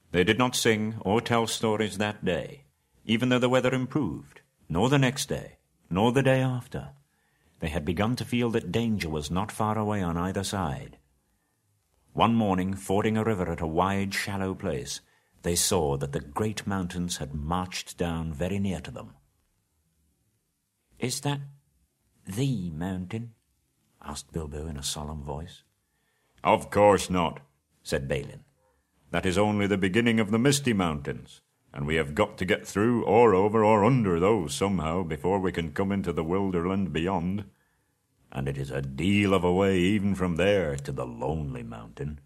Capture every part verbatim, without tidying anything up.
They did not sing or tell stories that day, even though the weather improved, nor the next day, nor the day after. They had begun to feel that danger was not far away on either side. One morning, fording a river at a wide, shallow place, they saw that the great mountains had marched down very near to them. "Is that the mountain?" asked Bilbo in a solemn voice. "Of course not," said Balin. "That is only the beginning of the Misty Mountains, and we have got to get through or over or under those somehow before we can come into the Wilderland beyond. And it is a deal of a way even from there to the Lonely Mountain."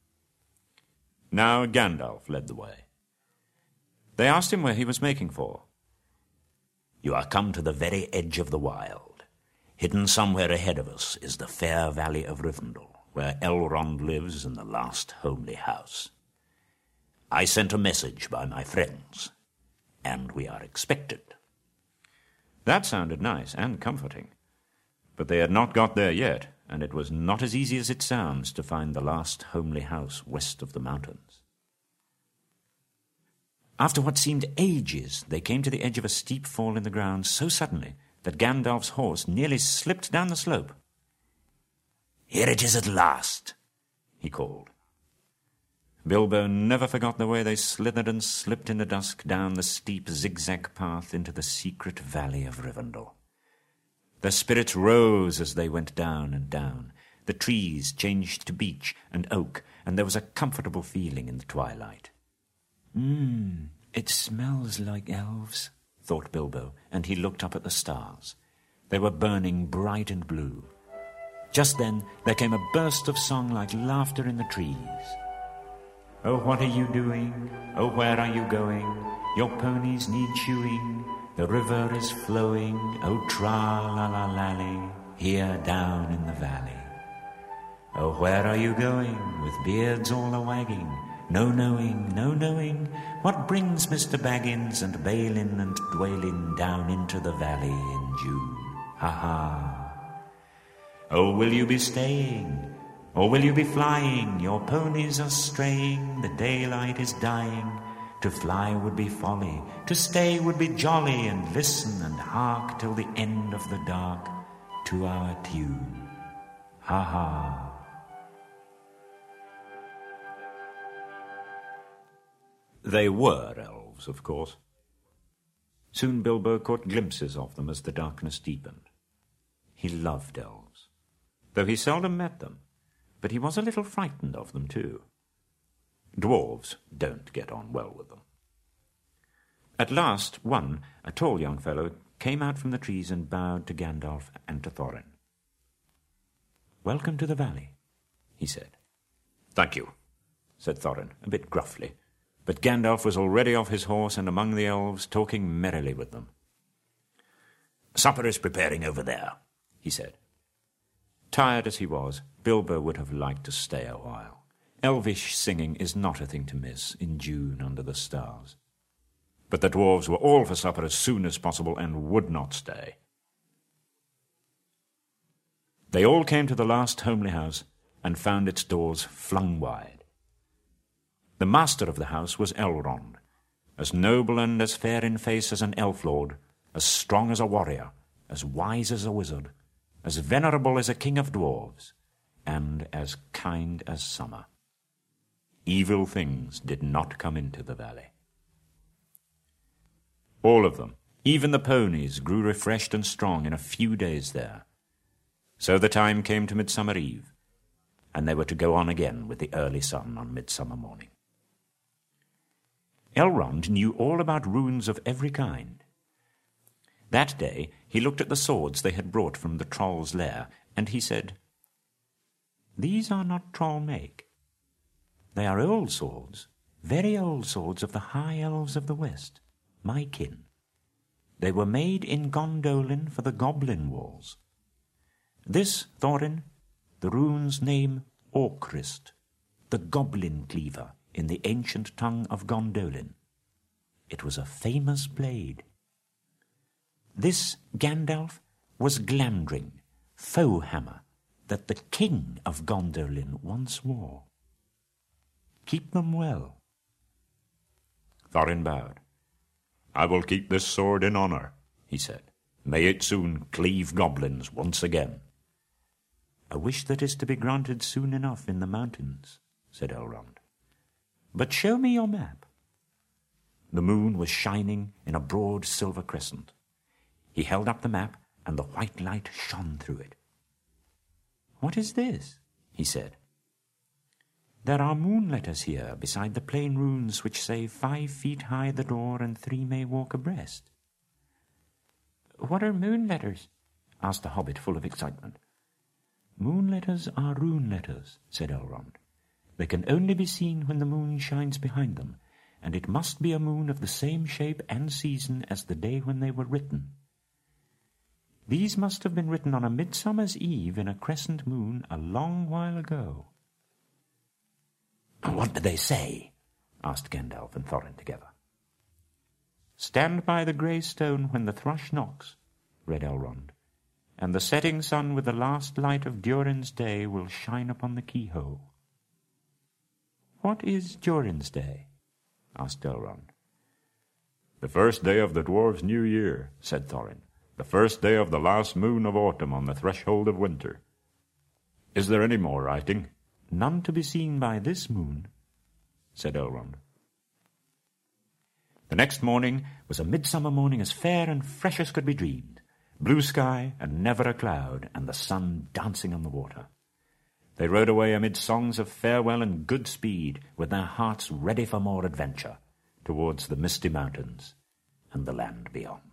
Now Gandalf led the way. They asked him where he was making for. "You are come to the very edge of the wild. Hidden somewhere ahead of us is the fair valley of Rivendell, where Elrond lives in the last homely house. I sent a message by my friends, and we are expected." That sounded nice and comforting. But they had not got there yet, and it was not as easy as it sounds to find the last homely house west of the mountains. After what seemed ages, they came to the edge of a steep fall in the ground so suddenly that Gandalf's horse nearly slipped down the slope. "Here it is at last," he called. Bilbo never forgot the way they slithered and slipped in the dusk down the steep zigzag path into the secret valley of Rivendell. Their spirits rose as they went down and down. The trees changed to beech and oak, and there was a comfortable feeling in the twilight. "Mmm, it smells like elves," thought Bilbo, and he looked up at the stars. They were burning bright and blue. Just then there came a burst of song like laughter in the trees. "Oh, what are you doing? Oh, where are you going? Your ponies need shoeing. The river is flowing, oh, tra-la-la-lally, here down in the valley. Oh, where are you going, with beards all a-wagging? No knowing, no knowing, what brings Mister Baggins and Balin and Dwalin down into the valley in June? Ha-ha! Oh, will you be staying, or will you be flying? Your ponies are straying, the daylight is dying. To fly would be folly, to stay would be jolly, and listen and hark till the end of the dark to our tune. Ha-ha!" They were elves, of course. Soon Bilbo caught glimpses of them as the darkness deepened. He loved elves, though he seldom met them, but he was a little frightened of them too. Dwarves don't get on well with them. At last, one, a tall young fellow, came out from the trees and bowed to Gandalf and to Thorin. "Welcome to the valley," he said. "Thank you," said Thorin, a bit gruffly, but Gandalf was already off his horse and among the elves, talking merrily with them. "Supper is preparing over there," he said. Tired as he was, Bilbo would have liked to stay a while. Elvish singing is not a thing to miss in June under the stars. But the dwarves were all for supper as soon as possible and would not stay. They all came to the last homely house and found its doors flung wide. The master of the house was Elrond, as noble and as fair in face as an elf lord, as strong as a warrior, as wise as a wizard, as venerable as a king of dwarves, and as kind as summer. Evil things did not come into the valley. All of them, even the ponies, grew refreshed and strong in a few days there. So the time came to Midsummer Eve, and they were to go on again with the early sun on Midsummer morning. Elrond knew all about runes of every kind. That day he looked at the swords they had brought from the troll's lair, and he said, "These are not troll make. They are old swords, very old swords of the high elves of the west, my kin. They were made in Gondolin for the goblin wars. This, Thorin, the rune's name Orcrist, the goblin cleaver in the ancient tongue of Gondolin. It was a famous blade. This, Gandalf, was Glamdring, foe hammer, that the king of Gondolin once wore. Keep them well. Thorin bowed. "I will keep this sword in honour," he said. "May it soon cleave goblins once again." "A wish that is to be granted soon enough in the mountains," said Elrond. "But show me your map." The moon was shining in a broad silver crescent. He held up the map, and the white light shone through it. "What is this?" he said. "There are moon letters here beside the plain runes which say five feet high the door and three may walk abreast." "What are moon letters?" asked the hobbit, full of excitement. "Moon letters are rune letters," said Elrond. "They can only be seen when the moon shines behind them, and it must be a moon of the same shape and season as the day when they were written. These must have been written on a midsummer's eve in a crescent moon a long while ago." "What do they say?" asked Gandalf and Thorin together. "Stand by the grey stone when the thrush knocks," read Elrond, "and the setting sun with the last light of Durin's day will shine upon the keyhole." "What is Durin's day?" asked Elrond. "The first day of the dwarves' new year," said Thorin. "The first day of the last moon of autumn on the threshold of winter. Is there any more writing?" "None to be seen by this moon," said Elrond. The next morning was a midsummer morning as fair and fresh as could be dreamed. Blue sky and never a cloud, and the sun dancing on the water. They rode away amid songs of farewell and good speed, with their hearts ready for more adventure, towards the misty mountains and the land beyond.